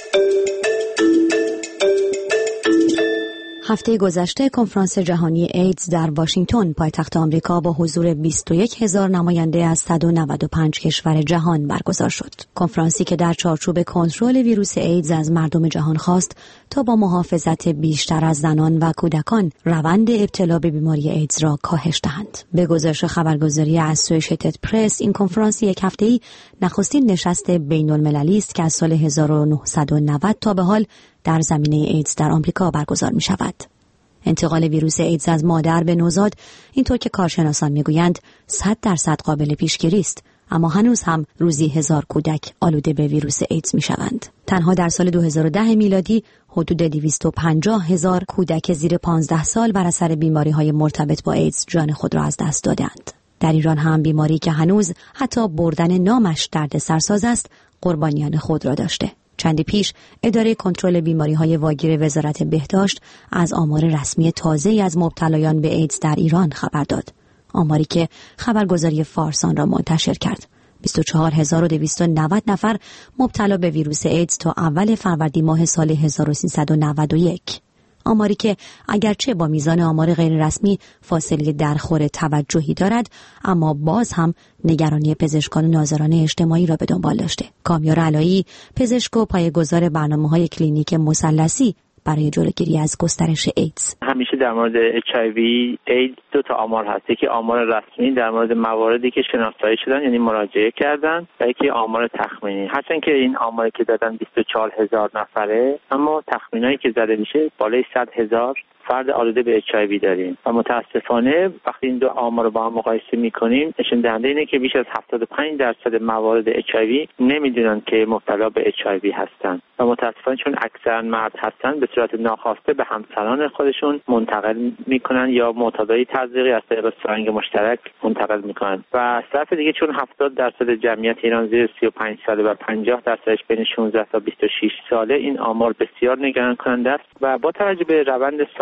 هفته گذشته کنفرانس جهانی ایدز در واشنگتن پایتخت آمریکا با حضور بیست و یک هزار نماینده از صد و نود و پنج کشور جهان برگزار شد. کنفرانسی که در چارچوب کنترل ویروس ایدز از مردم جهان خواست تا با محافظت بیشتر از زنان و کودکان روند ابتلا به بیماری ایدز را کاهش دهند. به گزارش خبرگزاری اسوسییتد پرس، این کنفرانس یک هفته‌ای نخستین نشست بین‌المللی است که از سال هزار و نهصد و نود تا به حال در زمینه ایدز در آمریکا برگزار می شود. انتقال ویروس ایدز از مادر به نوزاد، اینطور که کارشناسان می گویند، صد درصد قابل پیشگیری است، اما هنوز هم روزی هزار کودک آلوده به ویروس ایدز می شوند. تنها در سال دو هزار و ده میلادی حدود دویست و پنجاه هزار کودک زیر پانزده سال بر اثر بیماری های مرتبط با ایدز جان خود را از دست دادند. در ایران هم بیماری که هنوز حتی بردن نامش دردسرساز است، قربانیان خود را داشته. چندی پیش اداره کنترل بیماری‌های واگیر وزارت بهداشت از آمار رسمی تازه‌ای از مبتلایان به ایدز در ایران خبر داد. آماری که خبرگزاری فارس آن را منتشر کرد. بیست و چهار هزار و دویست و نود نفر مبتلا به ویروس ایدز تا اول فروردین ماه سال هزار و سیصد و نود و یک. آماری که اگرچه با میزان آمار غیر رسمی فاصله درخور توجهی دارد، اما باز هم نگرانی پزشکان و ناظران اجتماعی را به دنبال داشته. کامیار علایی، پزشک و پایه‌گذار برنامه‌های کلینیک مثلثی برای جلوگیری از گسترش ایدز، همیشه در مورد اچ آی وی ایدز دو تا آمار هست. یکی آمار رسمی در مورد مواردی که شناسایی شدن یعنی مراجعه کردن، و یکی آمار تخمینی. هرچند که این آماری که دادن بیست و چهار هزار نفره، اما تخمینایی که زده میشه بالای صد هزار فرد آلوده به اچ آی وی داریم و متاسفانه وقتی این دو آمار رو با هم مقایسه میکنیم نشون دهنده اینه که بیش از هفتاد و پنج درصد موارد اچ آی وی نمیدونن که مبتلا به اچ آی وی هستن و متاسفانه چون اکثرا مرد هستن به صورت ناخواسته به همسران خودشون منتقل میکنن یا معتادای تزریقی از طریق سرنگ مشترک منتقل میکنن. و از طرف دیگه چون هفتاد درصد جمعیت ایران زیر سی و پنج ساله و پنجاه درصدش بین شانزده تا بیست و شش ساله، این آمار بسیار نگران کننده است و با توجه به روند سال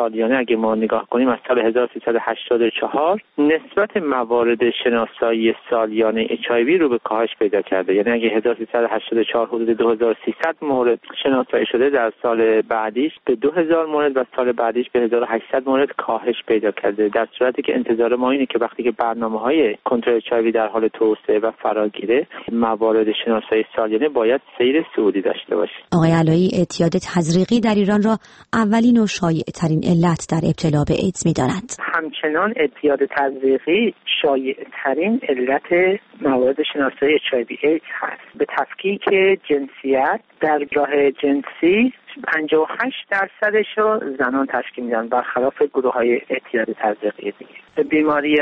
سالیانه اگه ما نگاه کنیم از سال هزار و سیصد و هشتاد و چهار نسبت موارد شناسایی سالیانه اچ آی وی رو به کاهش پیدا کرده. یعنی اگه هزار و سیصد و هشتاد و چهار حدود دو هزار و سیصد مورد شناسایی شده، در سال بعدیش به دو هزار مورد و سال بعدیش به هزار و هشتصد مورد کاهش پیدا کرده، در صورتی که انتظار ما اینه که وقتی که برنامه‌های کنترل اچ آی وی در حال توسعه و فراگیره، موارد شناسایی سالیانه باید سیر صعودی داشته باشه. آقای علایی اعتیاد تزریقی در ایران را اولین و شایع‌ترین علت در ابتلا به ایدز می‌دانند. همچنان اعتیاد تزریقی شایع‌ترین علت موارد شناسایی اچ آی وی ایدز هست. به تفکیک جنسیت در راه جنسی پنجاه و هشت درصدش رو زنان تشکیل میدن، برخلاف گروه‌های اعتیاد تزریقی دیگه. به بیماری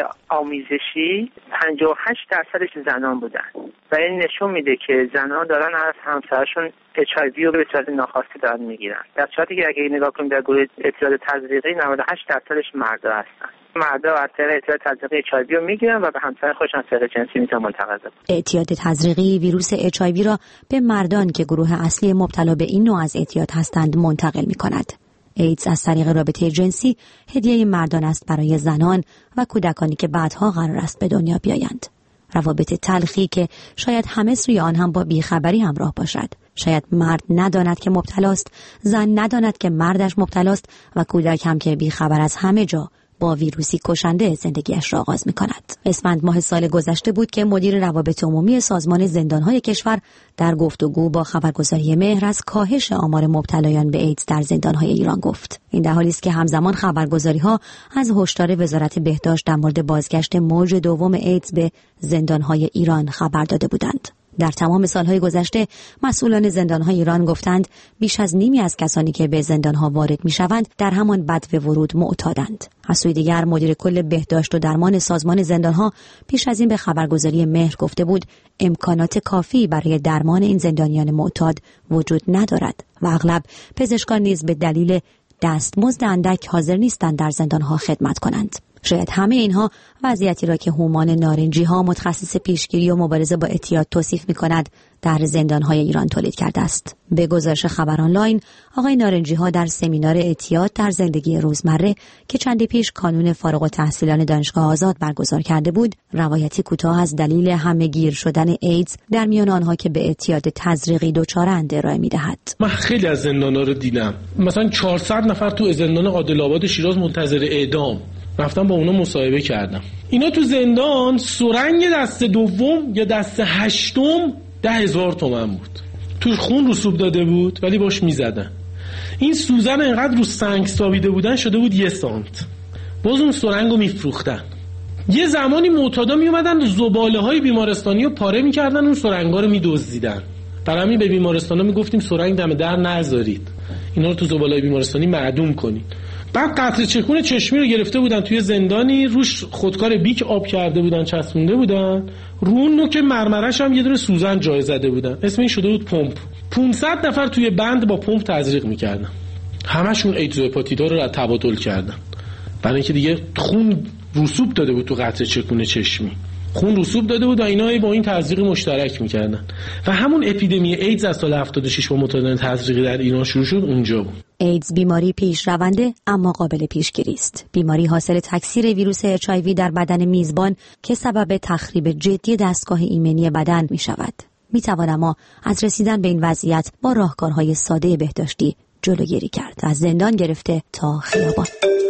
آمیزشی پنجاه و هشت درصدش زنان بودن و این نشون میده که زنان دارن از همسرشون اچ آی وی رو به صورت ناخواسته دارن میگیرن، در صورتی که اگه نگاه کنیم در گروه اعتیاد تزریقی نود و هشت درصدش مردا هستن. مردا از طریق اعتیاد تزریقی اچ آی وی رو میگیرن و به همسر خودشون از طریق جنسی میتونن منتقل بشن. اعتیاد تزریقی ویروس اچ آی وی را به مردان که گروه اصلی مبتلا به این نوع از اعتیاد هستند منتقل میکند. ایدز از طریق رابطه جنسی هدیه مردان است برای زنان و کودکانی که بعدها قرار است به دنیا بیایند. روابط تلخی که شاید همه سوی آن هم با بیخبری همراه باشد. شاید مرد نداند که مبتلاست، زن نداند که مردش مبتلاست و کودک هم که بیخبر از همه جا با ویروسی کشنده زندگیش را آغاز می‌کند. اسفند ماه سال گذشته بود که مدیر روابط عمومی سازمان زندان‌های کشور در گفتگو با خبرگزاری مهر از کاهش آمار مبتلایان به ایدز در زندان‌های ایران گفت. این در حالی است که همزمان خبرگزاری‌ها از هشدار وزارت بهداشت در مورد بازگشت موج دوم ایدز به زندان‌های ایران خبر داده بودند. در تمام سالهای گذشته مسئولان زندان‌های ایران گفتند بیش از نیمی از کسانی که به زندان‌ها وارد می‌شوند در همان بدو ورود معتادند. از سوی دیگر مدیر کل بهداشت و درمان سازمان زندان‌ها پیش از این به خبرگزاری مهر گفته بود امکانات کافی برای درمان این زندانیان معتاد وجود ندارد و اغلب پزشکان نیز به دلیل دستمزد اندک حاضر نیستند در زندان‌ها خدمت کنند. شاید همه اینها وضعیتی را که هومان نارنجی ها متخصص پیشگیری و مبارزه با اعتیاد توصیف می‌کند در زندان‌های ایران تولید کرده است. به گزارش خبر آنلاین، آقای نارنجی ها در سمینار اعتیاد در زندگی روزمره که چندی پیش کانون فارغ التحصیلان دانشگاه آزاد برگزار کرده بود، روایتی کوتاه از دلیل همه‌گیر شدن ایدز در میان آنها که به اعتیاد تزریقی دچارند ارائه می‌دهد. من خیلی از زندان‌ها رو دیدم. مثلا چهارصد نفر تو زندان عادل آباد شیراز منتظر اعدام. رفتم با اونا مصاحبه کردم. اینا تو زندان سرنگ دست دوم یا دست هشتم ده هزار تومن بود. تو خون رسوب داده بود ولی باش میزدن. این سوزن انقدر رو سنگ سابیده بودن شده بود یه سانت. باز اون سرنگ رو میفروختن. یه زمانی معتادا میومدن زباله های بیمارستانی رو پاره میکردن، اون سرنگا رو میدزدیدن. در همین به بیمارستانا میگفتیم سرنگ دم در نذارید. اینا رو تو زباله های بیمارستانی معدوم کنید. بعد قطره چکون چشمی رو گرفته بودن توی زندانی، روش خودکار بیک آب کرده بودن، چسبونده بودن، رو اون نوک مرمرش هم یه دونه سوزن جای زده بودن. اسم این شده بود پمپ. پانصد نفر توی بند با پمپ تزریق میکردن. همشون ایدز و هپاتیتا رو تبادل کردن. برای اینکه دیگه خون رسوب داده بود تو قطره چکون چشمی. خون رسوب داده بود و اینا با این تزریق مشترک میکردن. و همون اپیدمی ایدز از سال هفتاد و شش با معتادان تزریقی در ایران شروع شد اونجا بود. ایدز بیماری پیشرونده اما قابل پیشگیری است. بیماری حاصل تکثیر ویروس اچ آی وی در بدن میزبان که سبب تخریب جدی دستگاه ایمنی بدن می شود. می توان اما از رسیدن به این وضعیت با راهکارهای ساده بهداشتی جلوگیری کرد، از زندان گرفته تا خیابان.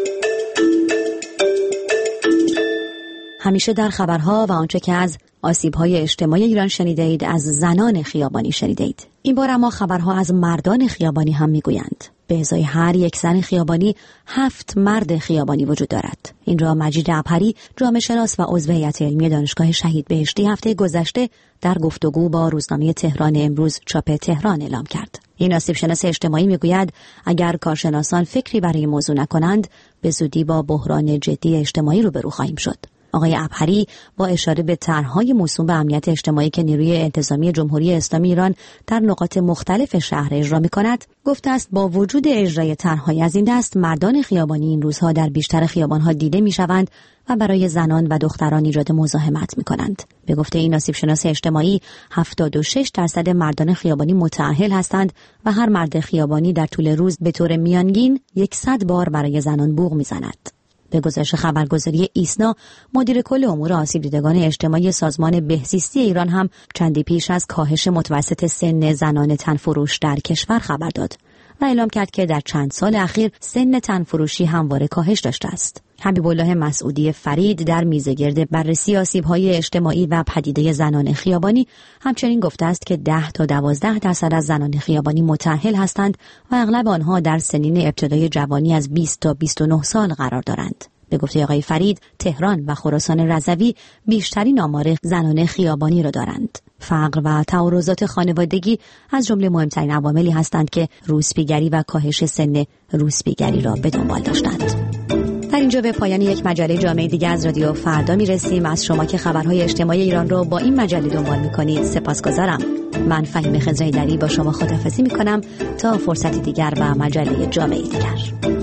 همیشه در خبرها و آنچه که از آسیب‌های اجتماعی ایران شنیده اید از زنان خیابانی شنیده اید. این بار اما خبرها از مردان خیابانی هم میگویند. به ازای هر یک زن خیابانی هفت مرد خیابانی وجود دارد. این را مجید عبهری، جامعه شناس و عضو هیئت علمی دانشگاه شهید بهشتی هفته گذشته در گفتگو با روزنامه تهران امروز چاپ تهران اعلام کرد. این آسیب شناس اجتماعی میگوید اگر کارشناسان فکری برای موضوع نکنند به زودی با بحران جدی اجتماعی روبرو خواهیم شد. آقای ابهری با اشاره به طرح‌های موسوم به امنیت اجتماعی که نیروی انتظامی جمهوری اسلامی ایران در نقاط مختلف شهر اجرا می‌کند، گفته است با وجود اجرای طرح‌های از این دست، مردان خیابانی این روزها در بیشتر خیابان‌ها دیده می‌شوند و برای زنان و دختران ایجاد مزاحمت می‌کنند. به گفته این آسیب شناس اجتماعی، هفتاد و شش درصد مردان خیابانی متأهل هستند و هر مرد خیابانی در طول روز به طور میانگین صد بار برای زنان بوق می‌زند. به گزارش خبرگزاری ایسنا، مدیر کل امور آسیب دیدگان اجتماعی سازمان بهزیستی ایران هم چندی پیش از کاهش متوسط سن زنان تنفروش در کشور خبر داد و اعلام کرد که در چند سال اخیر سن تنفروشی همواره کاهش داشته است. حبیب الله مسعودی فرید در میزگرد بررسی آسیب‌های اجتماعی و پدیده زنان خیابانی همچنین گفته است که ده تا دوازده درصد از زنان خیابانی متأهل هستند و اغلب آنها در سنین ابتدای جوانی از بیست تا بیست و نه سال قرار دارند. به گفته آقای فرید، تهران و خراسان رضوی بیشترین آمار زنان خیابانی را دارند. فقر و تعارضات خانوادگی از جمله مهمترین عواملی هستند که روسپیگری و کاهش سن روسپیگری را به دنبال داشتند. در اینجا به پایان یک مجله جامعه دیگه از رادیو فردا میرسیم. از شما که خبرهای اجتماعی ایران رو با این مجله دنبال میکنید سپاسگزارم. من فهیم خضرایی‌دری با شما خداحافظی میکنم تا فرصتی دیگر و مجله جامعه دیگر.